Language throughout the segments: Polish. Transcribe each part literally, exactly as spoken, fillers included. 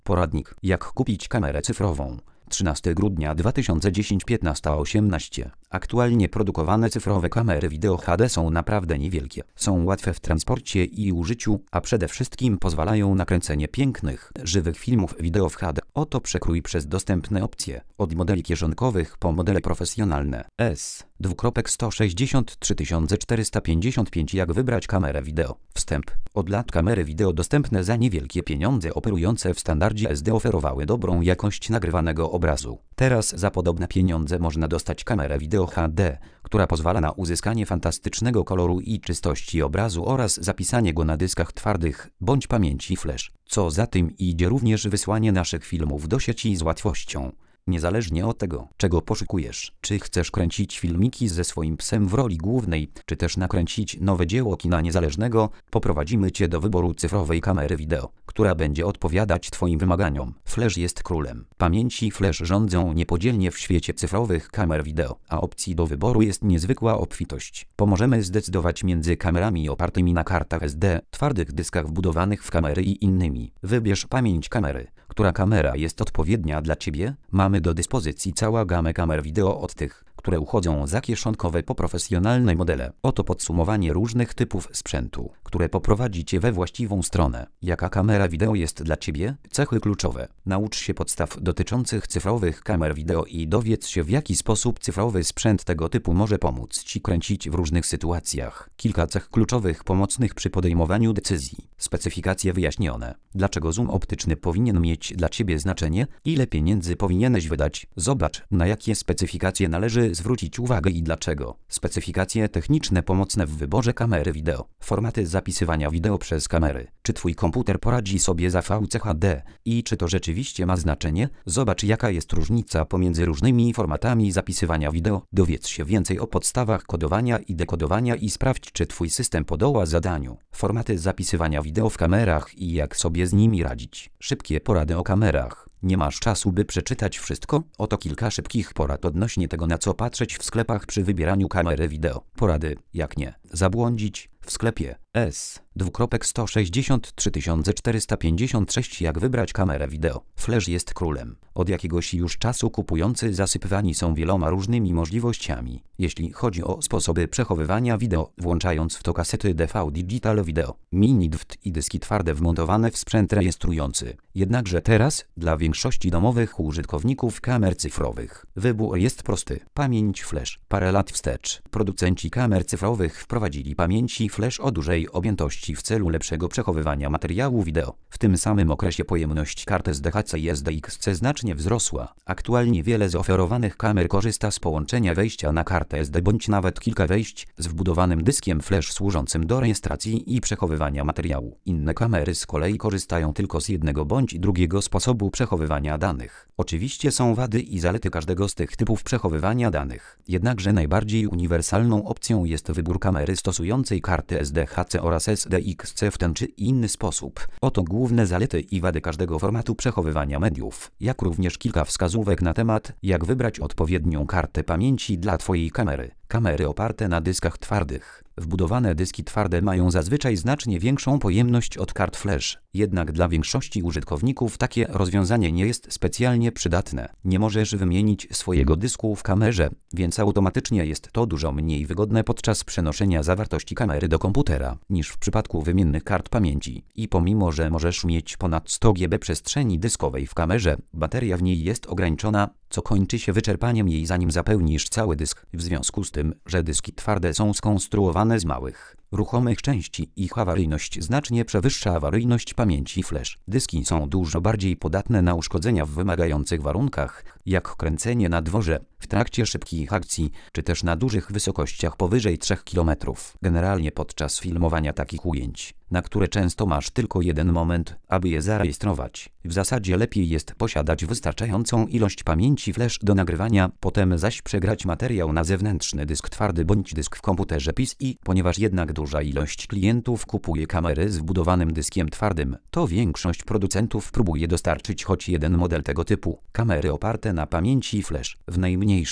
Poradnik, jak kupić kamerę cyfrową. trzynastego grudnia dwa tysiące dziesiątego piętnasta osiemnaście. Aktualnie produkowane cyfrowe kamery wideo H D są naprawdę niewielkie. Są łatwe w transporcie i użyciu, a przede wszystkim pozwalają na kręcenie pięknych, żywych filmów wideo w H D. Oto przekrój przez dostępne opcje. Od modeli kieszonkowych po modele profesjonalne. S. sto sześćdziesiąt trzy tysiące czterysta pięćdziesiąt pięć. Jak wybrać kamerę wideo. Wstęp. Od lat kamery wideo dostępne za niewielkie pieniądze operujące w standardzie S D oferowały dobrą jakość nagrywanego obrazu. Teraz za podobne pieniądze można dostać kamerę wideo H D, która pozwala na uzyskanie fantastycznego koloru i czystości obrazu oraz zapisanie go na dyskach twardych bądź pamięci flash. Co za tym idzie, również wysłanie naszych filmów do sieci z łatwością. Niezależnie od tego, czego poszukujesz, czy chcesz kręcić filmiki ze swoim psem w roli głównej, czy też nakręcić nowe dzieło kina niezależnego, poprowadzimy Cię do wyboru cyfrowej kamery wideo, która będzie odpowiadać Twoim wymaganiom. Flash jest królem. Pamięci flash rządzą niepodzielnie w świecie cyfrowych kamer wideo, a opcji do wyboru jest niezwykła obfitość. Pomożemy zdecydować między kamerami opartymi na kartach S D, twardych dyskach wbudowanych w kamery i innymi. Wybierz pamięć kamery. Która kamera jest odpowiednia dla Ciebie? Mamy do dyspozycji całą gamę kamer wideo od tych, które uchodzą za kieszonkowe po profesjonalne modele. Oto podsumowanie różnych typów sprzętu, które poprowadzi Cię we właściwą stronę. Jaka kamera wideo jest dla Ciebie? Cechy kluczowe. Naucz się podstaw dotyczących cyfrowych kamer wideo i dowiedz się, w jaki sposób cyfrowy sprzęt tego typu może pomóc Ci kręcić w różnych sytuacjach. Kilka cech kluczowych pomocnych przy podejmowaniu decyzji. Specyfikacje wyjaśnione. Dlaczego zoom optyczny powinien mieć dla Ciebie znaczenie? Ile pieniędzy powinieneś wydać? Zobacz, na jakie specyfikacje należy zwrócić uwagę i dlaczego. Specyfikacje techniczne pomocne w wyborze kamery wideo. Formaty zapisywania wideo przez kamery. Czy Twój komputer poradzi sobie za V C H D i czy to rzeczywiście ma znaczenie? Zobacz, jaka jest różnica pomiędzy różnymi formatami zapisywania wideo. Dowiedz się więcej o podstawach kodowania i dekodowania i sprawdź, czy Twój system podoła zadaniu. Formaty zapisywania wideo w kamerach i jak sobie z nimi radzić. Szybkie porady o kamerach. Nie masz czasu, by przeczytać wszystko? Oto kilka szybkich porad odnośnie tego, na co patrzeć w sklepach przy wybieraniu kamery wideo. Porady, jak nie zabłądzić w sklepie. S. sto sześćdziesiąt trzy tysiące czterysta pięćdziesiąt sześć. Jak wybrać kamerę wideo. Flash jest królem. Od jakiegoś już czasu kupujący zasypywani są wieloma różnymi możliwościami, jeśli chodzi o sposoby przechowywania wideo, włączając w to kasety D V Digital Video, mini D V D i dyski twarde wmontowane w sprzęt rejestrujący. Jednakże teraz, dla większości domowych użytkowników kamer cyfrowych, wybór jest prosty. Pamięć flash. Parę lat wstecz producenci kamer cyfrowych wprowadzili pamięci flash o dużej objętości w celu lepszego przechowywania materiału wideo. W tym samym okresie pojemność kart S D H C i S D X C znacznie wzrosła. Aktualnie wiele z oferowanych kamer korzysta z połączenia wejścia na kartę S D bądź nawet kilka wejść z wbudowanym dyskiem flash służącym do rejestracji i przechowywania materiału. Inne kamery z kolei korzystają tylko z jednego bądź drugiego sposobu przechowywania danych. Oczywiście są wady i zalety każdego z tych typów przechowywania danych. Jednakże najbardziej uniwersalną opcją jest wybór kamery stosującej karty S D H C oraz S D X C w ten czy inny sposób. Oto główne zalety i wady każdego formatu przechowywania mediów, jak również kilka wskazówek na temat, jak wybrać odpowiednią kartę pamięci dla Twojej kamery. Kamery oparte na dyskach twardych. Wbudowane dyski twarde mają zazwyczaj znacznie większą pojemność od kart flash, jednak dla większości użytkowników takie rozwiązanie nie jest specjalnie przydatne. Nie możesz wymienić swojego dysku w kamerze, więc automatycznie jest to dużo mniej wygodne podczas przenoszenia zawartości kamery do komputera, niż w przypadku wymiennych kart pamięci. I pomimo, że możesz mieć ponad sto gigabytów przestrzeni dyskowej w kamerze, bateria w niej jest ograniczona, co kończy się wyczerpaniem jej, zanim zapełnisz cały dysk. W związku z tym, że dyski twarde są skonstruowane z małych, ruchomych części, ich awaryjność znacznie przewyższa awaryjność pamięci flash. Dyski są dużo bardziej podatne na uszkodzenia w wymagających warunkach, jak kręcenie na dworze, w trakcie szybkich akcji, czy też na dużych wysokościach powyżej trzech kilometrów. Generalnie podczas filmowania takich ujęć, na które często masz tylko jeden moment, aby je zarejestrować. W zasadzie lepiej jest posiadać wystarczającą ilość pamięci flash do nagrywania, potem zaś przegrać materiał na zewnętrzny dysk twardy bądź dysk w komputerze P C I, ponieważ jednak duża ilość klientów kupuje kamery z wbudowanym dyskiem twardym, to większość producentów próbuje dostarczyć choć jeden model tego typu. Kamery oparte na pamięci flash. W najmniejszych,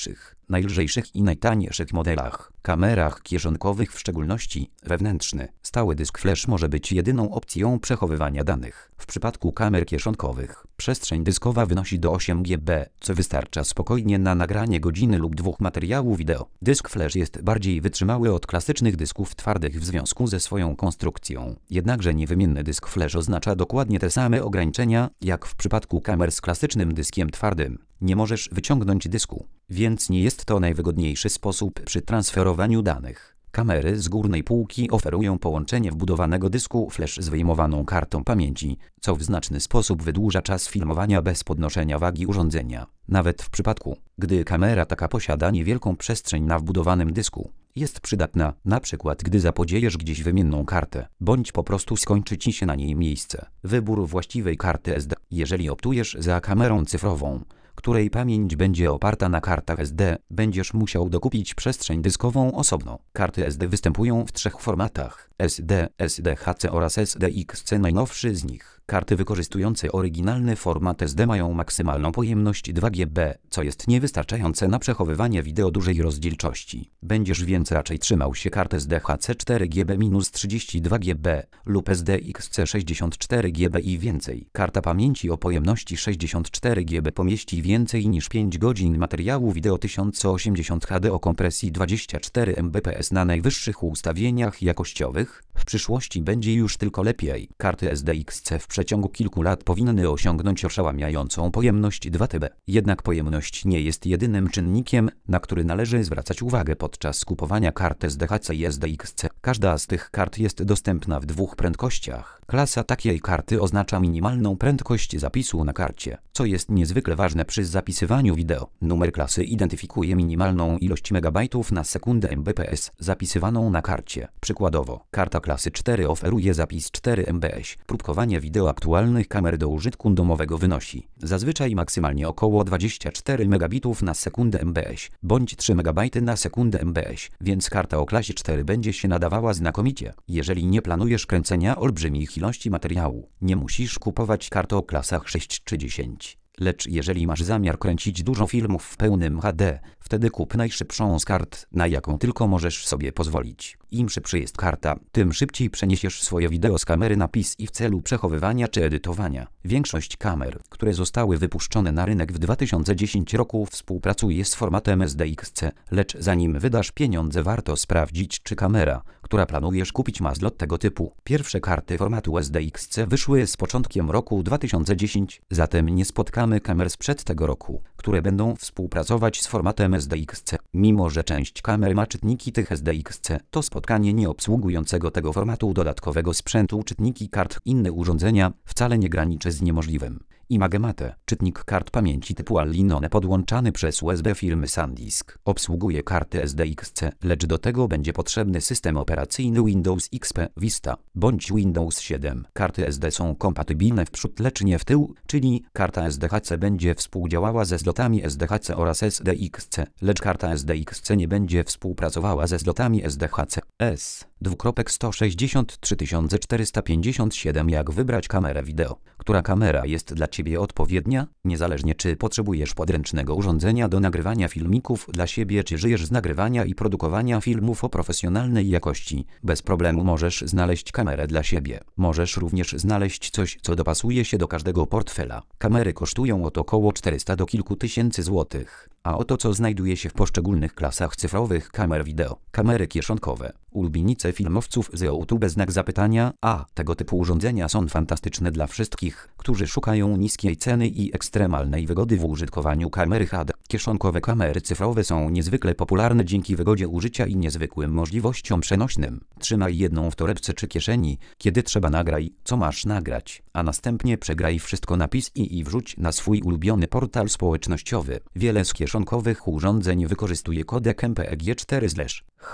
najlżejszych i najtańszych modelach. Kamerach kieszonkowych, w szczególności wewnętrzny, stały dysk flash może być jedyną opcją przechowywania danych. W przypadku kamer kieszonkowych przestrzeń dyskowa wynosi do osiem giga, co wystarcza spokojnie na nagranie godziny lub dwóch materiału wideo. Dysk flash jest bardziej wytrzymały od klasycznych dysków twardych w związku ze swoją konstrukcją. Jednakże niewymienny dysk flash oznacza dokładnie te same ograniczenia, jak w przypadku kamer z klasycznym dyskiem twardym. Nie możesz wyciągnąć dysku, więc nie jest to najwygodniejszy sposób przy transferowaniu danych. Kamery z górnej półki oferują połączenie wbudowanego dysku flash z wyjmowaną kartą pamięci, co w znaczny sposób wydłuża czas filmowania bez podnoszenia wagi urządzenia. Nawet w przypadku, gdy kamera taka posiada niewielką przestrzeń na wbudowanym dysku, jest przydatna, na przykład gdy zapodziejesz gdzieś wymienną kartę, bądź po prostu skończy Ci się na niej miejsce. Wybór właściwej karty S D. Jeżeli optujesz za kamerą cyfrową, której pamięć będzie oparta na kartach S D, będziesz musiał dokupić przestrzeń dyskową osobno. Karty S D występują w trzech formatach: S D, S D H C oraz S D X C. Najnowszy z nich. Karty wykorzystujące oryginalny format S D mają maksymalną pojemność dwa giga, co jest niewystarczające na przechowywanie wideo dużej rozdzielczości. Będziesz więc raczej trzymał się kart S D H C cztery giga minus trzydzieści dwa giga lub S D X C sześćdziesiąt cztery giga i więcej. Karta pamięci o pojemności sześćdziesiąt cztery giga pomieści więcej niż pięć godzin materiału wideo tysiąc osiemdziesiąt H D o kompresji dwadzieścia cztery megabitów na najwyższych ustawieniach jakościowych. W przyszłości będzie już tylko lepiej. Karty S D X C w przeciągu kilku lat powinny osiągnąć oszałamiającą pojemność dwa terabyty. Jednak pojemność nie jest jedynym czynnikiem, na który należy zwracać uwagę podczas kupowania kart S D H C i S D X C. Każda z tych kart jest dostępna w dwóch prędkościach. Klasa takiej karty oznacza minimalną prędkość zapisu na karcie, co jest niezwykle ważne przy zapisywaniu wideo. Numer klasy identyfikuje minimalną ilość megabajtów na sekundę mbps zapisywaną na karcie. Przykładowo, karta klasy cztery oferuje zapis cztery megabajty. Próbkowanie wideo aktualnych kamer do użytku domowego wynosi zazwyczaj maksymalnie około dwadzieścia cztery megabitów na sekundę mbps, bądź trzy megabajty na sekundę mbps, więc karta o klasie cztery będzie się nadawała znakomicie. Jeżeli nie planujesz kręcenia olbrzymich ilości materiału, nie musisz kupować kart o klasach sześć czy dziesięć. Lecz jeżeli masz zamiar kręcić dużo filmów w pełnym H D, wtedy kup najszybszą z kart, na jaką tylko możesz sobie pozwolić. Im szybsza jest karta, tym szybciej przeniesiesz swoje wideo z kamery na P I S i w celu przechowywania czy edytowania. Większość kamer, które zostały wypuszczone na rynek w dwa tysiące dziesiątym roku, współpracuje z formatem S D X C, lecz zanim wydasz pieniądze, warto sprawdzić, czy kamera, która planujesz kupić, ma zlot tego typu. Pierwsze karty formatu S D X C wyszły z początkiem roku dwa tysiące dziesiątego, zatem nie spotkamy kamer sprzed tego roku, które będą współpracować z formatem S D X C. Mimo że część kamer ma czytniki tych S D X C, to spotkanie nie obsługującego tego formatu dodatkowego sprzętu, czytniki kart, inne urządzenia, wcale nie graniczy z niemożliwym. Imagemate, czytnik kart pamięci typu Allinone podłączany przez U S B firmy SanDisk, obsługuje karty S D X C, lecz do tego będzie potrzebny system operacyjny Windows X P, Vista, bądź Windows siedem. Karty S D są kompatybilne w przód, lecz nie w tył, czyli karta S D H C będzie współdziałała ze zlotami S D H C oraz S D X C, lecz karta S D X C nie będzie współpracowała ze zlotami S D H C. S sto sześćdziesiąt trzy czterysta pięćdziesiąt siedem. Jak wybrać kamerę wideo? Która kamera jest dla Ciebie odpowiednia? Niezależnie czy potrzebujesz podręcznego urządzenia do nagrywania filmików dla siebie, czy żyjesz z nagrywania i produkowania filmów o profesjonalnej jakości, bez problemu możesz znaleźć kamerę dla siebie. Możesz również znaleźć coś, co dopasuje się do każdego portfela. Kamery kosztują od około czterysta do kilku tysięcy złotych. A oto co znajduje się w poszczególnych klasach cyfrowych kamer wideo. Kamery kieszonkowe. Ulubienice filmowców z YouTube, znak zapytania. A tego typu urządzenia są fantastyczne dla wszystkich, którzy szukają niskiej ceny i ekstremalnej wygody w użytkowaniu kamery H D. Kieszonkowe kamery cyfrowe są niezwykle popularne dzięki wygodzie użycia i niezwykłym możliwościom przenośnym. Trzymaj jedną w torebce czy kieszeni, kiedy trzeba, nagraj, co masz nagrać, a następnie przegraj wszystko na P I S i, i wrzuć na swój ulubiony portal społecznościowy. Wiele z kieszonkowych urządzeń wykorzystuje kodek M P E G cztery H.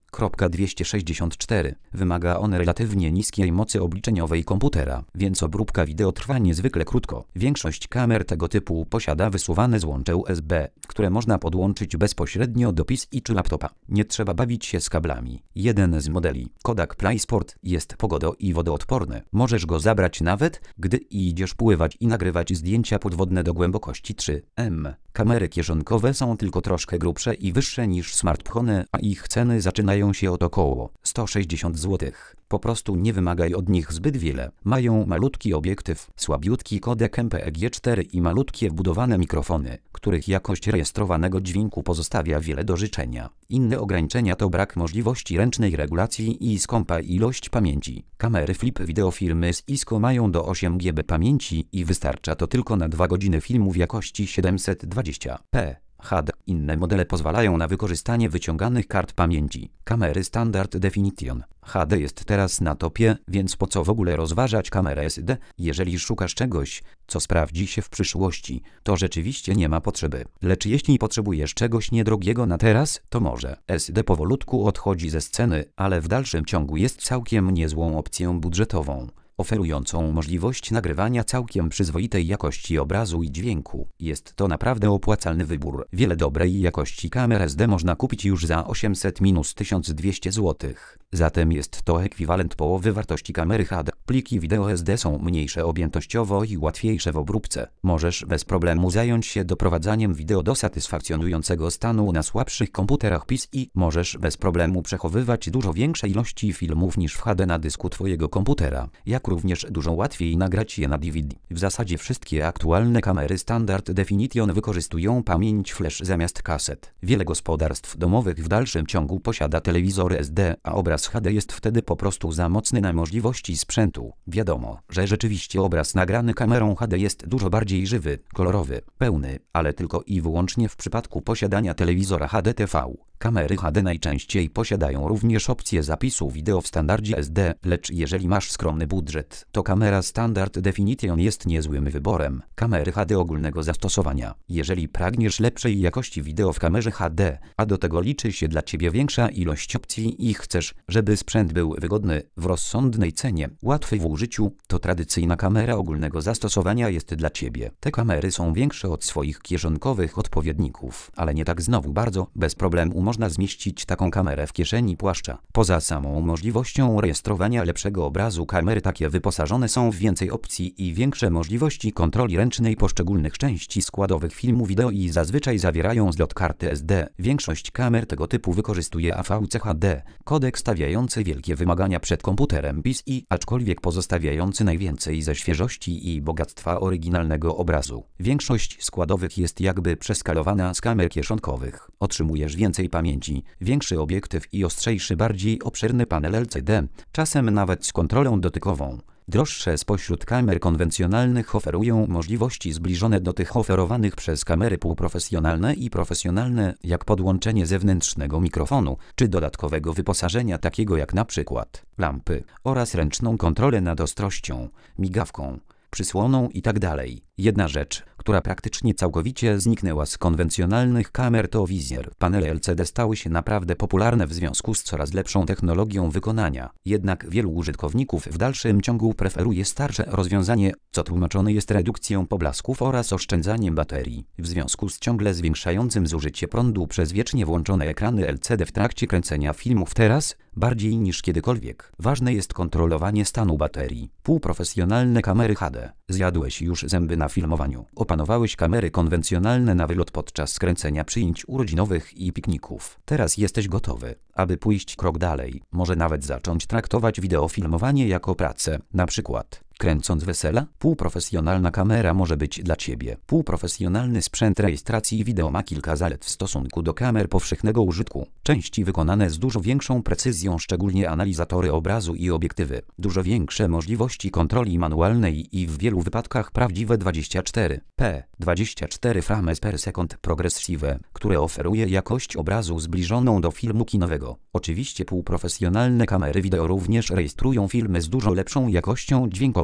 dwieście sześćdziesiąt cztery. Wymaga on relatywnie niskiej mocy obliczeniowej komputera, więc obróbka wideo trwa niezwykle krótko. Większość kamer tego typu posiada wysuwane złącze U S B, które można podłączyć bezpośrednio do P C czy laptopa. Nie trzeba bawić się z kablami. Jeden z modeli, Kodak PlaySport, jest pogodo- i wodoodporny. Możesz go zabrać nawet, gdy idziesz pływać i nagrywać zdjęcia podwodne do głębokości trzy metrów. Kamery kieszonkowe są tylko troszkę grubsze i wyższe niż smartfony, a ich ceny zaczynają się od około sto sześćdziesiąt złotych. Po prostu nie wymagaj od nich zbyt wiele. Mają malutki obiektyw, słabiutki kodek M P E G cztery i malutkie wbudowane mikrofony, których jakość rejestrowanego dźwięku pozostawia wiele do życzenia. Inne ograniczenia to brak możliwości ręcznej regulacji i skąpa ilość pamięci. Kamery flip video firmy z I S O mają do osiem gigabytów pamięci i wystarcza to tylko na dwie godziny filmu w jakości siedemset dwadzieścia p. H D. Inne modele pozwalają na wykorzystanie wyciąganych kart pamięci. Kamery Standard Definition H D jest teraz na topie, więc po co w ogóle rozważać kamerę S D? Jeżeli szukasz czegoś, co sprawdzi się w przyszłości, to rzeczywiście nie ma potrzeby. Lecz jeśli potrzebujesz czegoś niedrogiego na teraz, to może. S D powolutku odchodzi ze sceny, ale w dalszym ciągu jest całkiem niezłą opcją budżetową, oferującą możliwość nagrywania całkiem przyzwoitej jakości obrazu i dźwięku. Jest to naprawdę opłacalny wybór. Wiele dobrej jakości kamer S D można kupić już za osiemset do tysiąc dwieście złotych. Zatem jest to ekwiwalent połowy wartości kamery H D. Pliki wideo S D są mniejsze objętościowo i łatwiejsze w obróbce. Możesz bez problemu zająć się doprowadzaniem wideo do satysfakcjonującego stanu na słabszych komputerach P C i możesz bez problemu przechowywać dużo większe ilości filmów niż w H D na dysku twojego komputera. Jak również dużo łatwiej nagrać je na D V D. W zasadzie wszystkie aktualne kamery Standard Definition wykorzystują pamięć flash zamiast kaset. Wiele gospodarstw domowych w dalszym ciągu posiada telewizory S D, a obraz H D jest wtedy po prostu za mocny na możliwości sprzętu. Wiadomo, że rzeczywiście obraz nagrany kamerą H D jest dużo bardziej żywy, kolorowy, pełny, ale tylko i wyłącznie w przypadku posiadania telewizora H D T V. Kamery H D najczęściej posiadają również opcję zapisu wideo w standardzie S D, lecz jeżeli masz skromny budżet, to kamera Standard Definition jest niezłym wyborem. Kamery H D ogólnego zastosowania. Jeżeli pragniesz lepszej jakości wideo w kamerze H D, a do tego liczy się dla Ciebie większa ilość opcji i chcesz, żeby sprzęt był wygodny, w rozsądnej cenie, łatwy w użyciu, to tradycyjna kamera ogólnego zastosowania jest dla Ciebie. Te kamery są większe od swoich kieszonkowych odpowiedników, ale nie tak znowu bardzo, bez problemu można zmieścić taką kamerę w kieszeni płaszcza. Poza samą możliwością rejestrowania lepszego obrazu, kamery takie wyposażone są w więcej opcji i większe możliwości kontroli ręcznej poszczególnych części składowych filmu wideo i zazwyczaj zawierają zlot karty S D. Większość kamer tego typu wykorzystuje A V C H D, kodek stawiający wielkie wymagania przed komputerem P C, aczkolwiek pozostawiający najwięcej ze świeżości i bogactwa oryginalnego obrazu. Większość składowych jest jakby przeskalowana z kamer kieszonkowych. Otrzymujesz więcej pamięci, większy obiektyw i ostrzejszy, bardziej obszerny panel L C D, czasem nawet z kontrolą dotykową. Droższe spośród kamer konwencjonalnych oferują możliwości zbliżone do tych oferowanych przez kamery półprofesjonalne i profesjonalne, jak podłączenie zewnętrznego mikrofonu, czy dodatkowego wyposażenia takiego jak na przykład lampy oraz ręczną kontrolę nad ostrością, migawką, przysłoną itd. Jedna rzecz, która praktycznie całkowicie zniknęła z konwencjonalnych kamer, to wizjer. Panele L C D stały się naprawdę popularne w związku z coraz lepszą technologią wykonania. Jednak wielu użytkowników w dalszym ciągu preferuje starsze rozwiązanie, co tłumaczone jest redukcją poblasków oraz oszczędzaniem baterii. W związku z ciągle zwiększającym zużycie prądu przez wiecznie włączone ekrany L C D w trakcie kręcenia filmów teraz, bardziej niż kiedykolwiek, ważne jest kontrolowanie stanu baterii. Półprofesjonalne kamery H D. Zjadłeś już zęby na filmowaniu. Opanowałeś kamery konwencjonalne na wylot podczas kręcenia przyjęć urodzinowych i pikników. Teraz jesteś gotowy, aby pójść krok dalej. Może nawet zacząć traktować wideofilmowanie jako pracę. Na przykład kręcąc wesela, półprofesjonalna kamera może być dla Ciebie. Półprofesjonalny sprzęt rejestracji wideo ma kilka zalet w stosunku do kamer powszechnego użytku. Części wykonane z dużo większą precyzją, szczególnie analizatory obrazu i obiektywy. Dużo większe możliwości kontroli manualnej i w wielu wypadkach prawdziwe dwadzieścia cztery p, dwadzieścia cztery frames per second progressive, które oferuje jakość obrazu zbliżoną do filmu kinowego. Oczywiście półprofesjonalne kamery wideo również rejestrują filmy z dużo lepszą jakością dźwiękową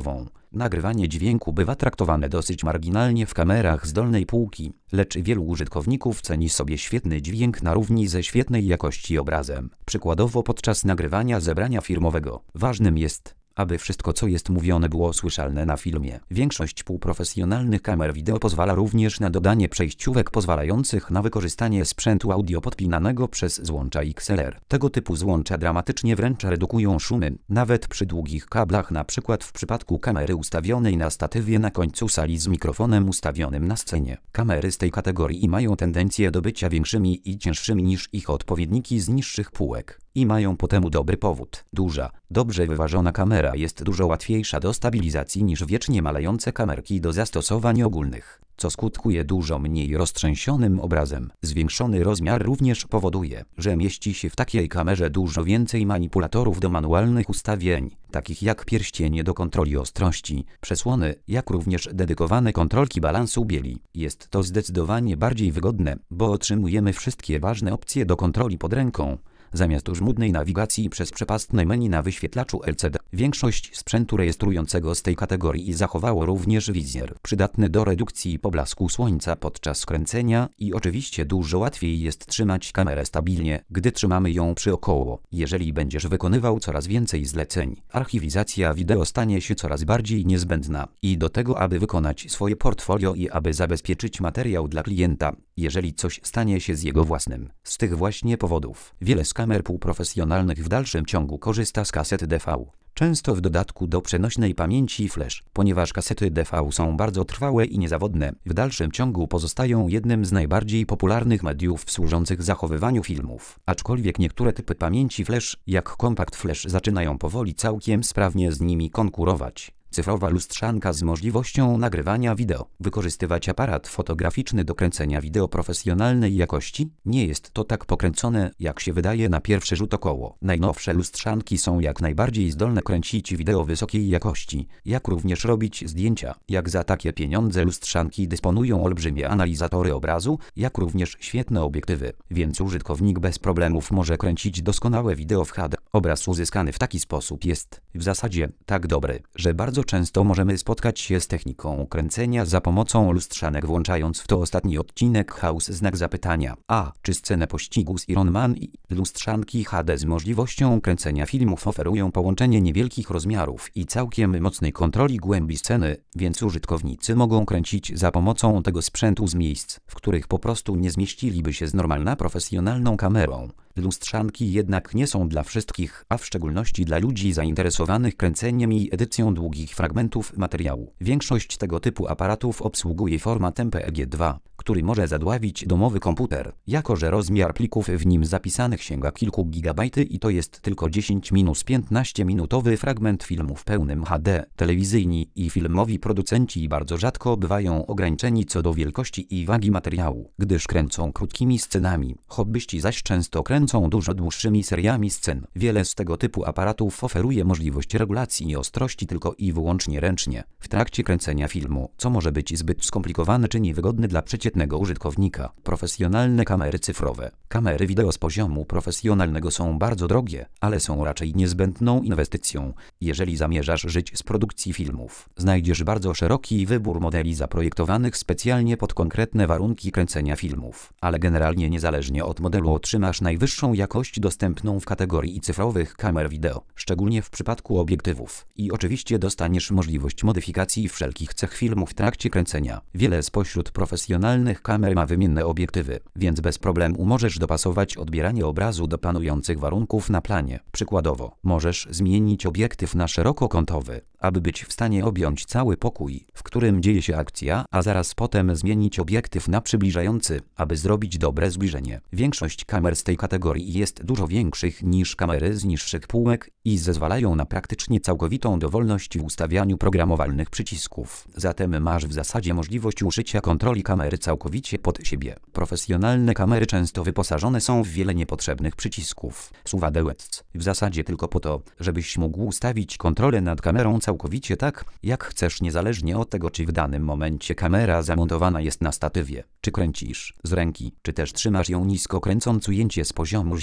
cyfrową. Nagrywanie dźwięku bywa traktowane dosyć marginalnie w kamerach z dolnej półki, lecz wielu użytkowników ceni sobie świetny dźwięk na równi ze świetnej jakości obrazem. Przykładowo podczas nagrywania zebrania firmowego ważnym jest, aby wszystko co jest mówione było słyszalne na filmie. Większość półprofesjonalnych kamer wideo pozwala również na dodanie przejściówek pozwalających na wykorzystanie sprzętu audio podpinanego przez złącza X L R. Tego typu złącza dramatycznie wręcz redukują szumy, nawet przy długich kablach, na przykład w przypadku kamery ustawionej na statywie na końcu sali z mikrofonem ustawionym na scenie. Kamery z tej kategorii mają tendencję do bycia większymi i cięższymi niż ich odpowiedniki z niższych półek. I mają po temu dobry powód. Duża, dobrze wyważona kamera jest dużo łatwiejsza do stabilizacji niż wiecznie malejące kamerki do zastosowań ogólnych, co skutkuje dużo mniej roztrzęsionym obrazem. Zwiększony rozmiar również powoduje, że mieści się w takiej kamerze dużo więcej manipulatorów do manualnych ustawień, takich jak pierścienie do kontroli ostrości, przesłony, jak również dedykowane kontrolki balansu bieli. Jest to zdecydowanie bardziej wygodne, bo otrzymujemy wszystkie ważne opcje do kontroli pod ręką, zamiast żmudnej nawigacji przez przepastne menu na wyświetlaczu L C D. Większość sprzętu rejestrującego z tej kategorii zachowało również wizjer przydatny do redukcji poblasku słońca podczas kręcenia i oczywiście dużo łatwiej jest trzymać kamerę stabilnie, gdy trzymamy ją przy około. Jeżeli będziesz wykonywał coraz więcej zleceń, archiwizacja wideo stanie się coraz bardziej niezbędna i do tego, aby wykonać swoje portfolio i aby zabezpieczyć materiał dla klienta, jeżeli coś stanie się z jego własnym. Z tych właśnie powodów wiele z kamer półprofesjonalnych w dalszym ciągu korzysta z kaset D V. Często w dodatku do przenośnej pamięci flash, ponieważ kasety D V są bardzo trwałe i niezawodne, w dalszym ciągu pozostają jednym z najbardziej popularnych mediów służących zachowywaniu filmów. Aczkolwiek niektóre typy pamięci flash, jak Compact Flash, zaczynają powoli całkiem sprawnie z nimi konkurować. Cyfrowa lustrzanka z możliwością nagrywania wideo. Wykorzystywać aparat fotograficzny do kręcenia wideo profesjonalnej jakości? Nie jest to tak pokręcone, jak się wydaje na pierwszy rzut oka. Najnowsze lustrzanki są jak najbardziej zdolne kręcić wideo wysokiej jakości, jak również robić zdjęcia. Jak za takie pieniądze lustrzanki dysponują olbrzymie analizatory obrazu, jak również świetne obiektywy, więc użytkownik bez problemów może kręcić doskonałe wideo w H D. Obraz uzyskany w taki sposób jest w zasadzie tak dobry, że bardzo często możemy spotkać się z techniką kręcenia za pomocą lustrzanek, włączając w to ostatni odcinek House znak zapytania. A czy scenę pościgu z Iron Man i lustrzanki H D z możliwością kręcenia filmów oferują połączenie niewielkich rozmiarów i całkiem mocnej kontroli głębi sceny, więc użytkownicy mogą kręcić za pomocą tego sprzętu z miejsc, w których po prostu nie zmieściliby się z normalną profesjonalną kamerą. Lustrzanki jednak nie są dla wszystkich, a w szczególności dla ludzi zainteresowanych kręceniem i edycją długich fragmentów materiału. Większość tego typu aparatów obsługuje format M P E G dwa, który może zadławić domowy komputer, jako że rozmiar plików w nim zapisanych sięga kilku gigabajty i to jest tylko dziesięć do piętnastu minutowy fragment filmu w pełnym H D. Telewizyjni i filmowi producenci bardzo rzadko bywają ograniczeni co do wielkości i wagi materiału, gdyż kręcą krótkimi scenami. Hobbyści zaś często kręcą dużo dłuższymi seriami scen. Wiele z tego typu aparatów oferuje możliwość regulacji ostrości tylko i wyłącznie ręcznie w trakcie kręcenia filmu, co może być zbyt skomplikowane czy niewygodne dla przeciętnego użytkownika. Profesjonalne kamery cyfrowe. Kamery wideo z poziomu profesjonalnego są bardzo drogie, ale są raczej niezbędną inwestycją. Jeżeli zamierzasz żyć z produkcji filmów, znajdziesz bardzo szeroki wybór modeli zaprojektowanych specjalnie pod konkretne warunki kręcenia filmów, ale generalnie niezależnie od modelu otrzymasz najwyższą jakość dostępną w kategorii cyfrowych kamer wideo, szczególnie w przypadku obiektywów. I oczywiście dostaniesz możliwość modyfikacji wszelkich cech filmu w trakcie kręcenia. Wiele spośród profesjonalnych kamer ma wymienne obiektywy, więc bez problemu możesz dopasować odbieranie obrazu do panujących warunków na planie. Przykładowo, możesz zmienić obiektyw na szerokokątowy, aby być w stanie objąć cały pokój, w którym dzieje się akcja, a zaraz potem zmienić obiektyw na przybliżający, aby zrobić dobre zbliżenie. Większość kamer z tej kategorii jest dużo większych niż kamery z niższych półek i zezwalają na praktycznie całkowitą dowolność w ustawianiu programowalnych przycisków. Zatem masz w zasadzie możliwość uszycia kontroli kamery całkowicie pod siebie. Profesjonalne kamery często wyposażone są w wiele niepotrzebnych przycisków. Suwadełec. W zasadzie tylko po to, żebyś mógł ustawić kontrolę nad kamerą całkowicie tak, jak chcesz, niezależnie od tego, czy w danym momencie kamera zamontowana jest na statywie, czy kręcisz z ręki, czy też trzymasz ją nisko kręcąc ujęcie z poziomu ziemi.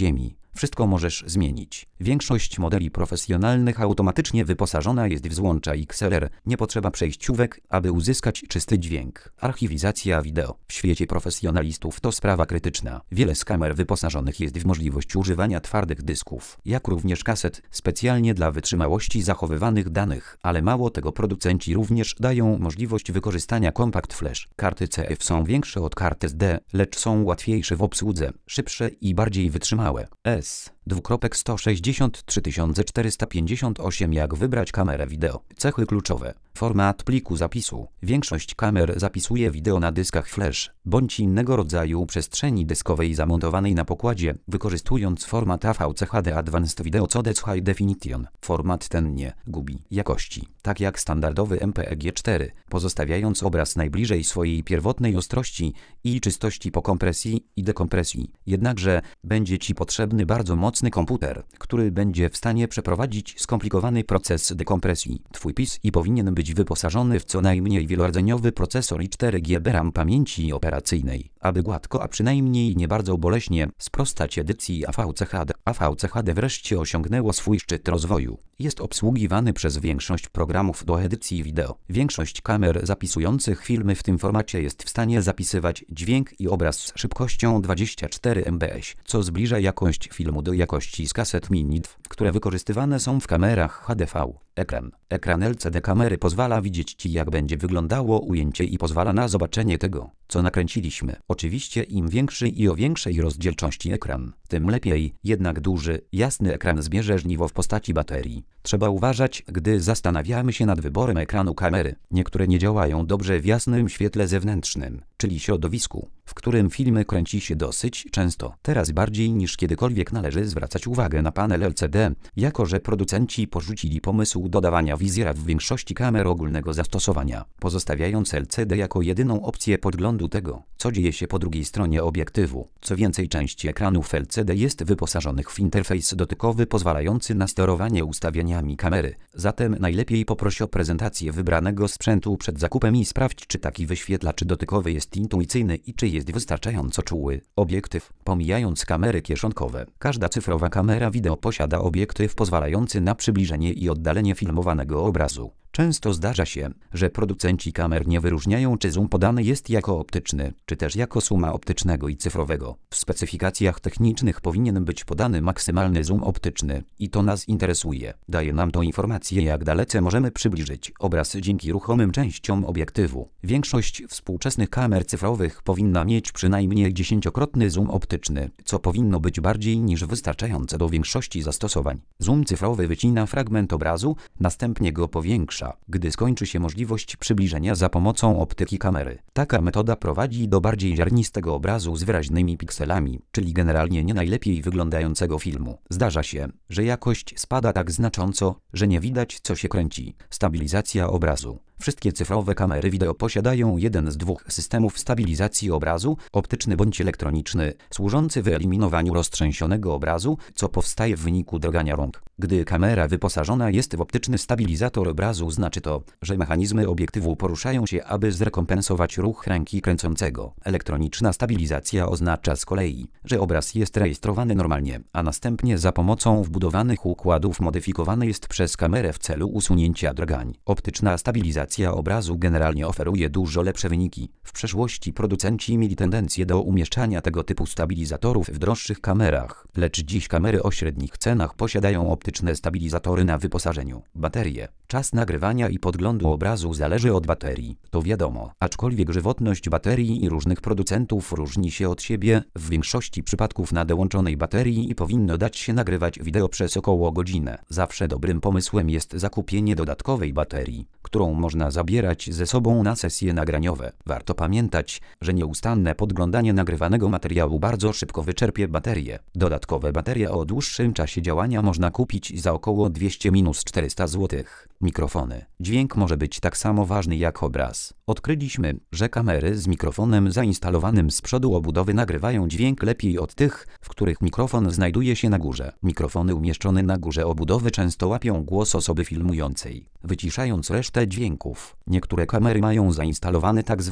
Wszystko możesz zmienić. Większość modeli profesjonalnych automatycznie wyposażona jest w złącza X L R. Nie potrzeba przejściówek, aby uzyskać czysty dźwięk. Archiwizacja wideo. W świecie profesjonalistów to sprawa krytyczna. Wiele z kamer wyposażonych jest w możliwość używania twardych dysków, jak również kaset, specjalnie dla wytrzymałości zachowywanych danych. Ale mało tego, producenci również dają możliwość wykorzystania Compact Flash. Karty C F są większe od kart S D, lecz są łatwiejsze w obsłudze, szybsze i bardziej wytrzymałe. S. sto sześćdziesiąt trzy tysiące czterysta pięćdziesiąt osiem. Jak wybrać kamerę wideo? Cechy kluczowe. Format pliku zapisu. Większość kamer zapisuje wideo na dyskach flash bądź innego rodzaju przestrzeni dyskowej zamontowanej na pokładzie, wykorzystując format A V C H D Advanced Video Codex High Definition. Format ten nie gubi jakości, tak jak standardowy M P E G cztery, pozostawiając obraz najbliżej swojej pierwotnej ostrości i czystości po kompresji i dekompresji. Jednakże będzie Ci potrzebny bardzo mocny komputer, który będzie w stanie przeprowadzić skomplikowany proces dekompresji. Twój P C powinien być wyposażony w co najmniej wielordzeniowy procesor i cztery giga RAM pamięci operacyjnej, aby gładko, a przynajmniej nie bardzo boleśnie sprostać edycji A V C H D. A V C H D wreszcie osiągnęło swój szczyt rozwoju. Jest obsługiwany przez większość programów do edycji wideo. Większość kamer zapisujących filmy w tym formacie jest w stanie zapisywać dźwięk i obraz z szybkością dwadzieścia cztery megabitów, co zbliża jakość filmu do jakości z kaset mini, które wykorzystywane są w kamerach H D V. Ekran. Ekran L C D kamery pozwala widzieć Ci, jak będzie wyglądało ujęcie i pozwala na zobaczenie tego, co nakręciliśmy. Oczywiście im większy i o większej rozdzielczości ekran, tym lepiej, jednak duży, jasny ekran zbierze żniwo w postaci baterii. Trzeba uważać, gdy zastanawiamy się nad wyborem ekranu kamery. Niektóre nie działają dobrze w jasnym świetle zewnętrznym, czyli środowisku, w którym filmy kręci się dosyć często. Teraz bardziej niż kiedykolwiek należy zwracać uwagę na panel L C D, jako że producenci porzucili pomysł dodawania wizjera w większości kamer ogólnego zastosowania, pozostawiając L C D jako jedyną opcję podglądu tego, co dzieje się po drugiej stronie obiektywu. Co więcej, część ekranów L C D jest wyposażonych w interfejs dotykowy pozwalający na sterowanie ustawieniami kamery. Zatem najlepiej poproś o prezentację wybranego sprzętu przed zakupem i sprawdź, czy taki wyświetlacz dotykowy jest intuicyjny i czy jest wystarczająco czuły. Obiektyw. Pomijając kamery kieszonkowe, każda cyfrowa kamera wideo posiada obiektyw pozwalający na przybliżenie i oddalenie filmowanego obrazu. Często zdarza się, że producenci kamer nie wyróżniają, czy zoom podany jest jako optyczny, czy też jako suma optycznego i cyfrowego. W specyfikacjach technicznych powinien być podany maksymalny zoom optyczny i to nas interesuje. Daje nam to informację, jak dalece możemy przybliżyć obraz dzięki ruchomym częściom obiektywu. Większość współczesnych kamer cyfrowych powinna mieć przynajmniej dziesięciokrotny zoom optyczny, co powinno być bardziej niż wystarczające do większości zastosowań. Zoom cyfrowy wycina fragment obrazu, następnie go powiększa, gdy skończy się możliwość przybliżenia za pomocą optyki kamery. Taka metoda prowadzi do bardziej ziarnistego obrazu z wyraźnymi pikselami, czyli generalnie nie najlepiej wyglądającego filmu. Zdarza się, że jakość spada tak znacząco, że nie widać, co się kręci. Stabilizacja obrazu. Wszystkie cyfrowe kamery wideo posiadają jeden z dwóch systemów stabilizacji obrazu, optyczny bądź elektroniczny, służący wyeliminowaniu roztrzęsionego obrazu, co powstaje w wyniku drgania rąk. Gdy kamera wyposażona jest w optyczny stabilizator obrazu, znaczy to, że mechanizmy obiektywu poruszają się, aby zrekompensować ruch ręki kręcącego. Elektroniczna stabilizacja oznacza z kolei, że obraz jest rejestrowany normalnie, a następnie za pomocą wbudowanych układów modyfikowany jest przez kamerę w celu usunięcia drgań. Optyczna stabilizacja obrazu generalnie oferuje dużo lepsze wyniki. W przeszłości producenci mieli tendencję do umieszczania tego typu stabilizatorów w droższych kamerach, lecz dziś kamery o średnich cenach posiadają optyczne stabilizatory na wyposażeniu. Baterie. Czas nagrywania i podglądu obrazu zależy od baterii, to wiadomo, aczkolwiek żywotność baterii i różnych producentów różni się od siebie. W większości przypadków na dołączonej baterii i powinno dać się nagrywać wideo przez około godzinę. Zawsze dobrym pomysłem jest zakupienie dodatkowej baterii, którą można zabierać ze sobą na sesje nagraniowe. Warto pamiętać, że nieustanne podglądanie nagrywanego materiału bardzo szybko wyczerpie baterię. Dodatkowe baterie o dłuższym czasie działania można kupić za około dwieście do czterystu złotych. Mikrofony. Dźwięk może być tak samo ważny jak obraz. Odkryliśmy, że kamery z mikrofonem zainstalowanym z przodu obudowy nagrywają dźwięk lepiej od tych, w których mikrofon znajduje się na górze. Mikrofony umieszczone na górze obudowy często łapią głos osoby filmującej, wyciszając resztę dźwięków. Niektóre kamery mają zainstalowany tak zwany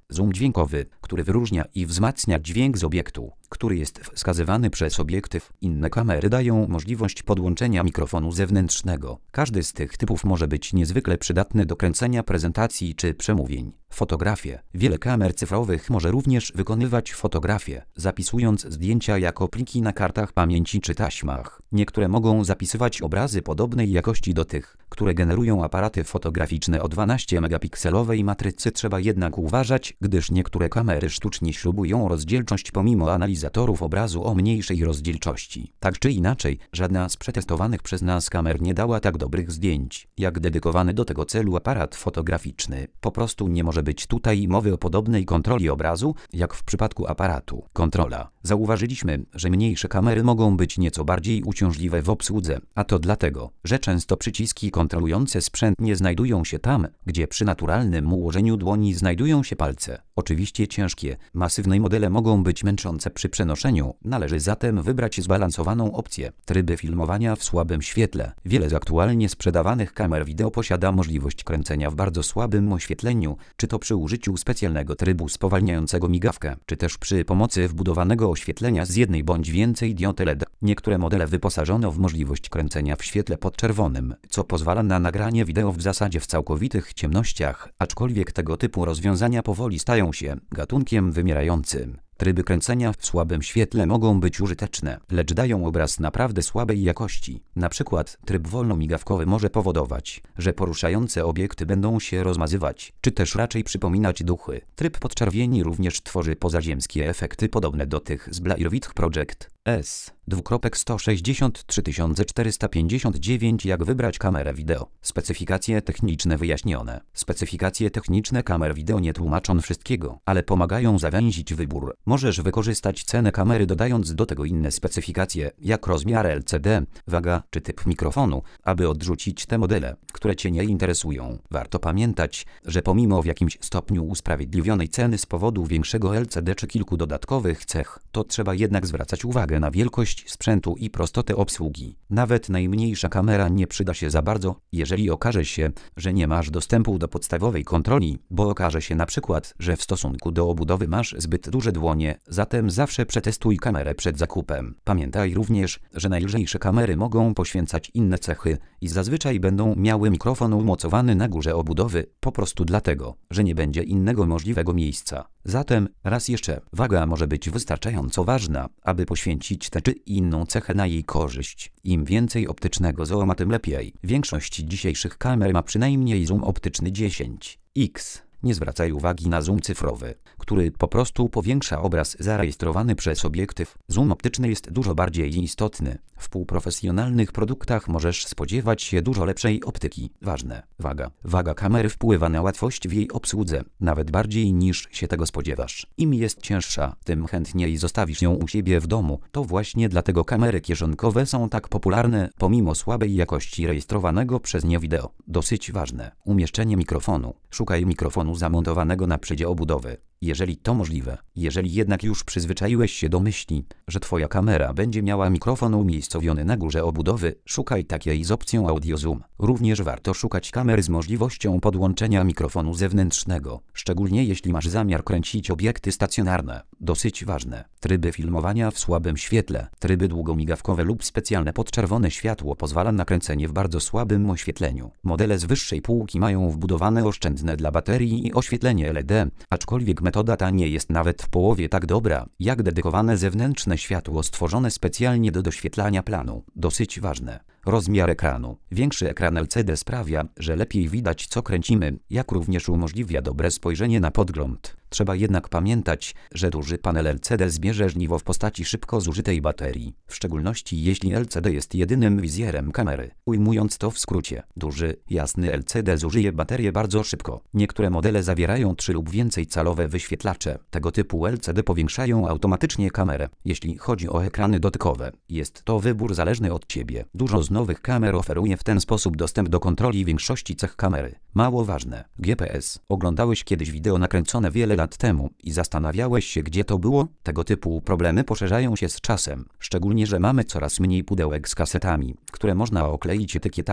Zoom dźwiękowy, który wyróżnia i wzmacnia dźwięk z obiektu, który jest wskazywany przez obiektyw. Inne kamery dają możliwość podłączenia mikrofonu zewnętrznego. Każdy z tych typów może być niezwykle przydatny do kręcenia prezentacji czy przemówień. Fotografie. Wiele kamer cyfrowych może również wykonywać fotografię, zapisując zdjęcia jako pliki na kartach pamięci czy taśmach. Niektóre mogą zapisywać obrazy podobnej jakości do tych, które generują aparaty fotograficzne o dwunastomegapikselowej matrycy. Trzeba jednak uważać, gdyż niektóre kamery sztucznie śrubują rozdzielczość pomimo analizatorów obrazu o mniejszej rozdzielczości. Tak czy inaczej, żadna z przetestowanych przez nas kamer nie dała tak dobrych zdjęć, jak dedykowany do tego celu aparat fotograficzny. Po prostu nie może być tutaj mowy o podobnej kontroli obrazu, jak w przypadku aparatu. Kontrola. Zauważyliśmy, że mniejsze kamery mogą być nieco bardziej uciążliwe w obsłudze, a to dlatego, że często przyciski kontrolujące sprzęt nie znajdują się tam, gdzie przy naturalnym ułożeniu dłoni znajdują się palce. Oczywiście ciężkie, masywne modele mogą być męczące przy przenoszeniu, należy zatem wybrać zbalansowaną opcję. Tryby filmowania w słabym świetle. Wiele z aktualnie sprzedawanych kamer wideo posiada możliwość kręcenia w bardzo słabym oświetleniu, czy to przy użyciu specjalnego trybu spowalniającego migawkę, czy też przy pomocy wbudowanego oświetlenia z jednej bądź więcej diod L E D. Niektóre modele wyposażono w możliwość kręcenia w świetle podczerwonym, co pozwala na nagranie wideo w zasadzie w całkowitych ciemnościach, aczkolwiek tego typu rozwiązania powoli stają się gatunkiem wymierającym. Tryby kręcenia w słabym świetle mogą być użyteczne, lecz dają obraz naprawdę słabej jakości. Na przykład tryb wolnomigawkowy może powodować, że poruszające obiekty będą się rozmazywać, czy też raczej przypominać duchy. Tryb podczerwieni również tworzy pozaziemskie efekty podobne do tych z Blair Witch Project. S. sto sześćdziesiąt trzy tysiące czterysta pięćdziesiąt dziewięć. Jak wybrać kamerę wideo? Specyfikacje techniczne wyjaśnione. Specyfikacje techniczne kamer wideo nie tłumaczą wszystkiego, ale pomagają zawęzić wybór. Możesz wykorzystać cenę kamery, dodając do tego inne specyfikacje, jak rozmiar L C D, waga czy typ mikrofonu, aby odrzucić te modele, które Cię nie interesują. Warto pamiętać, że pomimo w jakimś stopniu usprawiedliwionej ceny z powodu większego L C D czy kilku dodatkowych cech, to trzeba jednak zwracać uwagę na wielkość sprzętu i prostotę obsługi. Nawet najmniejsza kamera nie przyda się za bardzo, jeżeli okaże się, że nie masz dostępu do podstawowej kontroli, bo okaże się na przykład, że w stosunku do obudowy masz zbyt duże dłonie, zatem zawsze przetestuj kamerę przed zakupem. Pamiętaj również, że najlżejsze kamery mogą poświęcać inne cechy i zazwyczaj będą miały mikrofon umocowany na górze obudowy, po prostu dlatego, że nie będzie innego możliwego miejsca. Zatem, raz jeszcze, waga może być wystarczająco ważna, aby poświęcić tę czy inną cechę na jej korzyść. Im więcej optycznego zooma, tym lepiej. Większość dzisiejszych kamer ma przynajmniej zoom optyczny dziesięć x. Nie zwracaj uwagi na zoom cyfrowy, który po prostu powiększa obraz zarejestrowany przez obiektyw. Zoom optyczny jest dużo bardziej istotny. W półprofesjonalnych produktach możesz spodziewać się dużo lepszej optyki. Ważne. Waga. Waga kamery wpływa na łatwość w jej obsłudze, nawet bardziej niż się tego spodziewasz. Im jest cięższa, tym chętniej zostawisz ją u siebie w domu. To właśnie dlatego kamery kieszonkowe są tak popularne, pomimo słabej jakości rejestrowanego przez nie wideo. Dosyć ważne. Umieszczenie mikrofonu. Szukaj mikrofonu zamontowanego na przedzie obudowy. Jeżeli to możliwe, jeżeli jednak już przyzwyczaiłeś się do myśli, że Twoja kamera będzie miała mikrofon umiejscowiony na górze obudowy, szukaj takiej z opcją Audio Zoom. Również warto szukać kamer z możliwością podłączenia mikrofonu zewnętrznego, szczególnie jeśli masz zamiar kręcić obiekty stacjonarne. Dosyć ważne. Tryby filmowania w słabym świetle. Tryby długomigawkowe lub specjalne podczerwone światło pozwala na kręcenie w bardzo słabym oświetleniu. Modele z wyższej półki mają wbudowane oszczędne dla baterii i oświetlenie L E D, aczkolwiek metoda ta nie jest nawet w połowie tak dobra, jak dedykowane zewnętrzne światło stworzone specjalnie do doświetlania planu. Dosyć ważne. Rozmiar ekranu. Większy ekran L C D sprawia, że lepiej widać, co kręcimy, jak również umożliwia dobre spojrzenie na podgląd. Trzeba jednak pamiętać, że duży panel L C D zbierze żniwo w postaci szybko zużytej baterii, w szczególności jeśli L C D jest jedynym wizjerem kamery. Ujmując to w skrócie, duży, jasny L C D zużyje baterię bardzo szybko. Niektóre modele zawierają trzy lub więcej calowe wyświetlacze. Tego typu L C D powiększają automatycznie kamerę. Jeśli chodzi o ekrany dotykowe, jest to wybór zależny od Ciebie. Dużo z nowych kamer oferuje w ten sposób dostęp do kontroli większości cech kamery. Mało ważne. G P S. Oglądałeś kiedyś wideo nakręcone wiele lat temu i zastanawiałeś się, gdzie to było? Tego typu problemy poszerzają się z czasem, szczególnie że mamy coraz mniej pudełek z kasetami, które można okleić etykietami.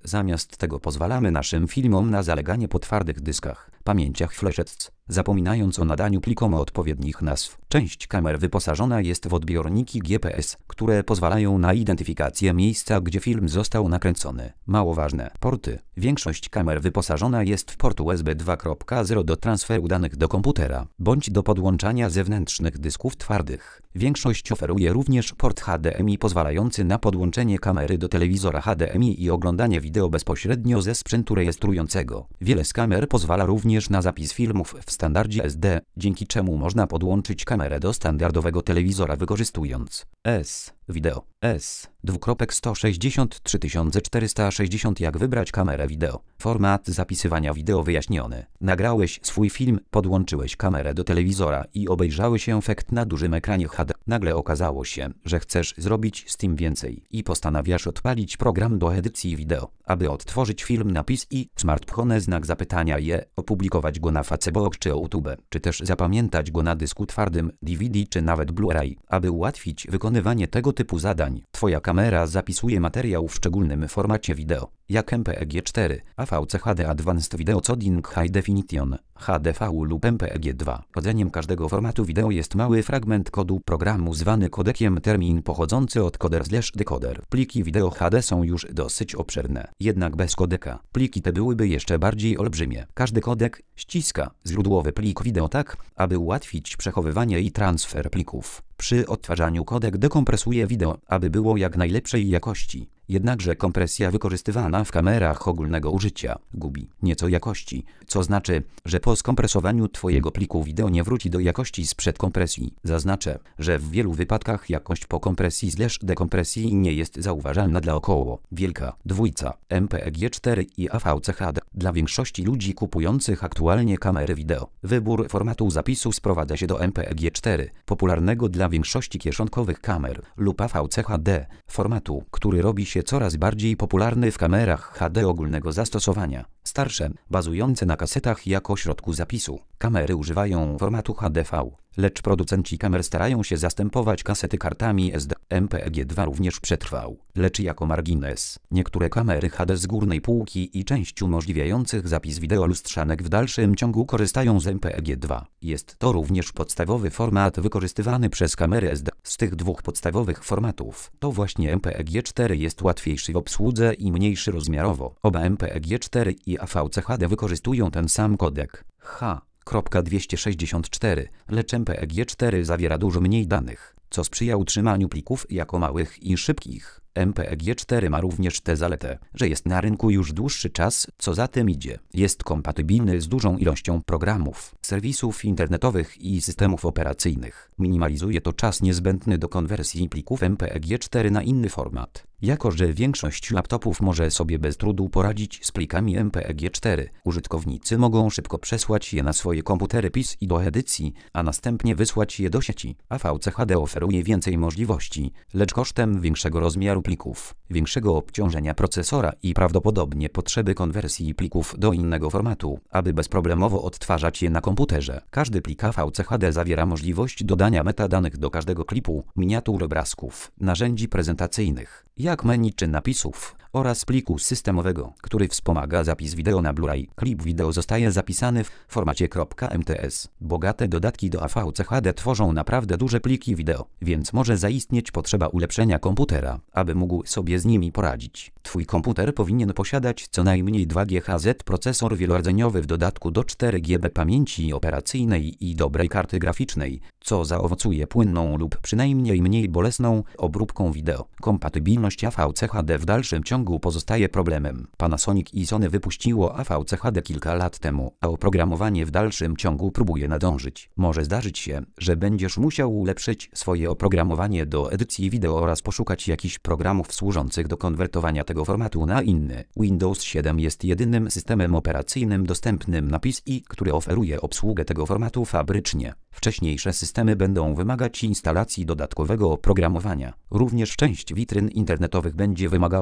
Zamiast tego pozwalamy naszym filmom na zaleganie po twardych dyskach, pamięciach flashes, zapominając o nadaniu plikom odpowiednich nazw. Część kamer wyposażona jest w odbiorniki G P S, które pozwalają na identyfikację miejsca, gdzie film został nakręcony. Mało ważne. Porty. Większość kamer wyposażona jest w port U S B dwa kropka zero do transferu danych do komputera, bądź do podłączania zewnętrznych dysków twardych. Większość oferuje również port H D M I pozwalający na podłączenie kamery do telewizora H D M I i oglądanie wideo bezpośrednio ze sprzętu rejestrującego. Wiele z kamer pozwala również na zapis filmów w standardzie S D, dzięki czemu można podłączyć kamerę do standardowego telewizora wykorzystując S. Wideo. S. dwukropek sto sześćdziesiąt trzy tysiące czterysta sześćdziesiąt. Jak wybrać kamerę wideo? Format zapisywania wideo wyjaśniony. Nagrałeś swój film, podłączyłeś kamerę do telewizora i obejrzałeś efekt na dużym ekranie H D. Nagle okazało się, że chcesz zrobić z tym więcej i postanawiasz odpalić program do edycji wideo. Aby odtworzyć film na P C i smartphone znak zapytania je, opublikować go na Facebook czy YouTube, czy też zapamiętać go na dysku twardym, D V D czy nawet Blu-ray. Aby ułatwić wykonywanie tego typu zadań, Twoja kamera zapisuje materiał w szczególnym formacie wideo, jak M P E G cztery, A V C H D Advanced Video Coding High Definition, H D V lub M P E G dwa. Kodzeniem każdego formatu wideo jest mały fragment kodu programu zwany kodekiem termin pochodzący od coder/decoder. Pliki wideo H D są już dosyć obszerne, jednak bez kodeka pliki te byłyby jeszcze bardziej olbrzymie. Każdy kodek ściska źródłowy plik wideo tak, aby ułatwić przechowywanie i transfer plików. Przy odtwarzaniu kodek dekompresuje wideo, aby było jak najlepszej jakości. Jednakże kompresja wykorzystywana w kamerach ogólnego użycia gubi nieco jakości, co znaczy, że po skompresowaniu Twojego pliku wideo nie wróci do jakości sprzed kompresji. Zaznaczę, że w wielu wypadkach jakość po kompresji slash dekompresji nie jest zauważalna dla około wielka dwójca M P E G cztery i A V C H D. Dla większości ludzi kupujących aktualnie kamery wideo, wybór formatu zapisu sprowadza się do M P E G cztery, popularnego dla większości kieszonkowych kamer, lub A V C H D, formatu, który robi się coraz bardziej popularny w kamerach H D ogólnego zastosowania. Starsze, bazujące na kasetach jako środku zapisu, kamery używają formatu H D V, lecz producenci kamer starają się zastępować kasety kartami S D. M P E G dwa również przetrwał, lecz jako margines. Niektóre kamery H D z górnej półki i części umożliwiających zapis wideo lustrzanek w dalszym ciągu korzystają z M P E G dwa. Jest to również podstawowy format wykorzystywany przez kamery S D. Z tych dwóch podstawowych formatów, to właśnie M P E G cztery jest łatwiejszy w obsłudze i mniejszy rozmiarowo. Oba M P E G cztery i A V C H D wykorzystują ten sam kodek H dwieście sześćdziesiąt cztery, lecz M P E G cztery zawiera dużo mniej danych, co sprzyja utrzymaniu plików jako małych i szybkich. M P E G cztery ma również tę zaletę, że jest na rynku już dłuższy czas, co za tym idzie. Jest kompatybilny z dużą ilością programów, serwisów internetowych i systemów operacyjnych. Minimalizuje to czas niezbędny do konwersji plików M P E G cztery na inny format. Jako że większość laptopów może sobie bez trudu poradzić z plikami M P E G cztery, użytkownicy mogą szybko przesłać je na swoje komputery P C i do edycji, a następnie wysłać je do sieci. A V C H D oferuje więcej możliwości, lecz kosztem większego rozmiaru plików, większego obciążenia procesora i prawdopodobnie potrzeby konwersji plików do innego formatu, aby bezproblemowo odtwarzać je na komputerze. Każdy plik A V C H D zawiera możliwość dodania metadanych do każdego klipu, miniatur obrazków, narzędzi prezentacyjnych, jak menu czy napisów, oraz pliku systemowego, który wspomaga zapis wideo na Blu-ray. Klip wideo zostaje zapisany w formacie .mts. Bogate dodatki do A V C H D tworzą naprawdę duże pliki wideo, więc może zaistnieć potrzeba ulepszenia komputera, aby mógł sobie z nimi poradzić. Twój komputer powinien posiadać co najmniej dwa gigaherce procesor wielordzeniowy w dodatku do cztery giga pamięci operacyjnej i dobrej karty graficznej, co zaowocuje płynną lub przynajmniej mniej bolesną obróbką wideo. Kompatybilność A V C H D w dalszym ciągu pozostaje problemem. Panasonic i Sony wypuściło A V C H D kilka lat temu, a oprogramowanie w dalszym ciągu próbuje nadążyć. Może zdarzyć się, że będziesz musiał ulepszyć swoje oprogramowanie do edycji wideo oraz poszukać jakichś programów służących do konwertowania tego formatu na inny. Windows siedem jest jedynym systemem operacyjnym dostępnym na P C, który oferuje obsługę tego formatu fabrycznie. Wcześniejsze systemy będą wymagać instalacji dodatkowego oprogramowania. Również część witryn internetowych będzie wymagała od Ciebie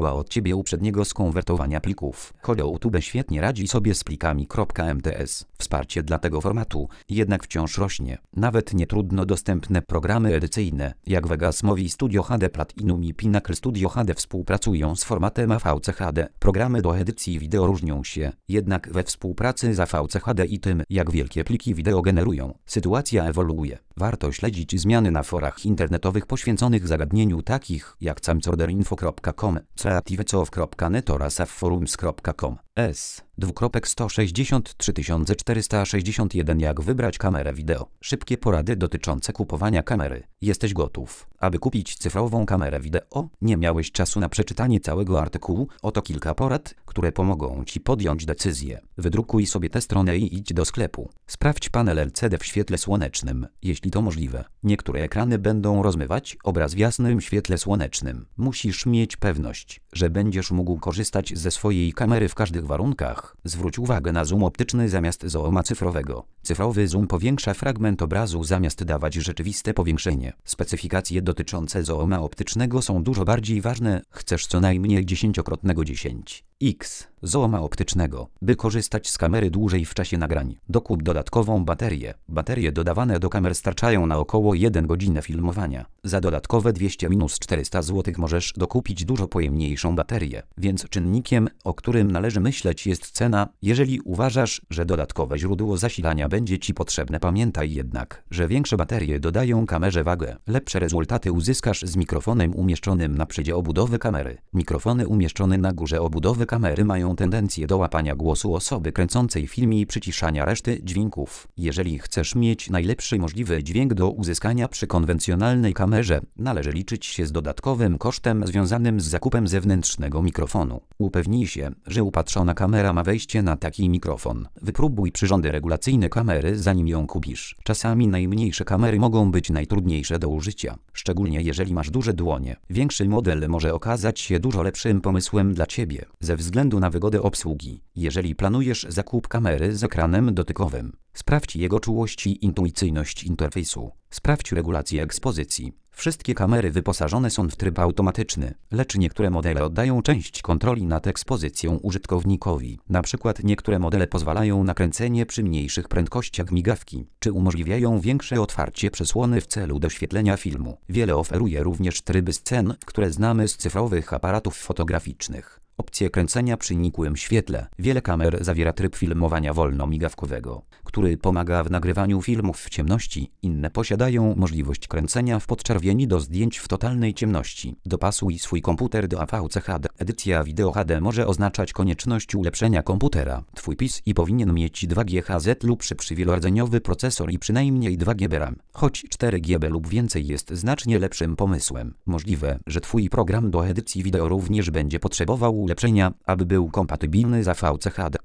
trybie uprzedniego skonwertowania plików. HodoYoutube świetnie radzi sobie z plikami .mts. Wsparcie dla tego formatu jednak wciąż rośnie. Nawet nietrudno dostępne programy edycyjne, jak Vegas Movie Studio H D Platinum i Pinnacle Studio H D współpracują z formatem A V C H D. Programy do edycji wideo różnią się jednak we współpracy z A V C H D i tym, jak wielkie pliki wideo generują. Sytuacja ewoluuje. Warto śledzić zmiany na forach internetowych poświęconych zagadnieniu takich jak camcorderinfo kropka com, creativecof kropka net oraz avforums kropka com. S. dwukropek sto sześćdziesiąt trzy tysiące czterysta sześćdziesiąt jeden Jak wybrać kamerę wideo. Szybkie porady dotyczące kupowania kamery. Jesteś gotów, aby kupić cyfrową kamerę wideo? Nie miałeś czasu na przeczytanie całego artykułu? Oto kilka porad, które pomogą Ci podjąć decyzję. Wydrukuj sobie tę stronę i idź do sklepu. Sprawdź panel L C D w świetle słonecznym, jeśli to możliwe. Niektóre ekrany będą rozmywać obraz w jasnym świetle słonecznym. Musisz mieć pewność, że będziesz mógł korzystać ze swojej kamery w każdych warunkach. Zwróć uwagę na zoom optyczny zamiast zooma cyfrowego. Cyfrowy zoom powiększa fragment obrazu zamiast dawać rzeczywiste powiększenie. Specyfikacje dotyczące zooma optycznego są dużo bardziej ważne. Chcesz co najmniej dziesięciokrotnego dziesięć x zooma optycznego, by korzystać z kamery dłużej w czasie nagrań. Dokup dodatkową baterię. Baterie dodawane do kamer starczają na około jedną godzinę filmowania. Za dodatkowe dwieście do czterystu złotych możesz dokupić dużo pojemniejszą baterię, więc czynnikiem, o którym należy myśleć, jest cena. Jeżeli uważasz, że dodatkowe źródło zasilania będzie Ci potrzebne, pamiętaj jednak, że większe baterie dodają kamerze wagę. Lepsze rezultaty uzyskasz z mikrofonem umieszczonym na przodzie obudowy kamery. Mikrofony umieszczone na górze obudowy kamery mają tendencję do łapania głosu osoby kręcącej film i przyciszania reszty dźwięków. Jeżeli chcesz mieć najlepszy możliwy dźwięk do uzyskania przy konwencjonalnej kamerze, należy liczyć się z dodatkowym kosztem związanym z zakupem zewnętrznego mikrofonu. Upewnij się, że upatrzona kamera ma wejście na taki mikrofon. Wypróbuj przyrządy regulacyjne kamery, zanim ją kupisz. Czasami najmniejsze kamery mogą być najtrudniejsze do użycia, szczególnie jeżeli masz duże dłonie. Większy model może okazać się dużo lepszym pomysłem dla Ciebie, ze względu na wygodę obsługi. Jeżeli planujesz zakup kamery z ekranem dotykowym, sprawdź jego czułość i intuicyjność interfejsu. Sprawdź regulację ekspozycji. Wszystkie kamery wyposażone są w tryb automatyczny, lecz niektóre modele oddają część kontroli nad ekspozycją użytkownikowi. Na przykład niektóre modele pozwalają na kręcenie przy mniejszych prędkościach migawki, czy umożliwiają większe otwarcie przesłony w celu doświetlenia filmu. Wiele oferuje również tryby scen, które znamy z cyfrowych aparatów fotograficznych. Opcje kręcenia przy nikłym świetle. Wiele kamer zawiera tryb filmowania wolnomigawkowego, który pomaga w nagrywaniu filmów w ciemności. Inne posiadają możliwość kręcenia w podczerwieni do zdjęć w totalnej ciemności. Dopasuj swój komputer do A V C H D. Edycja wideo H D może oznaczać konieczność ulepszenia komputera. Twój P C I powinien mieć dwa G H Z lub szybszy wielordzeniowy procesor i przynajmniej dwa giga RAM. Choć cztery giga lub więcej jest znacznie lepszym pomysłem. Możliwe, że Twój program do edycji wideo również będzie potrzebował ulepszenia, aby był kompatybilny z A V C H D.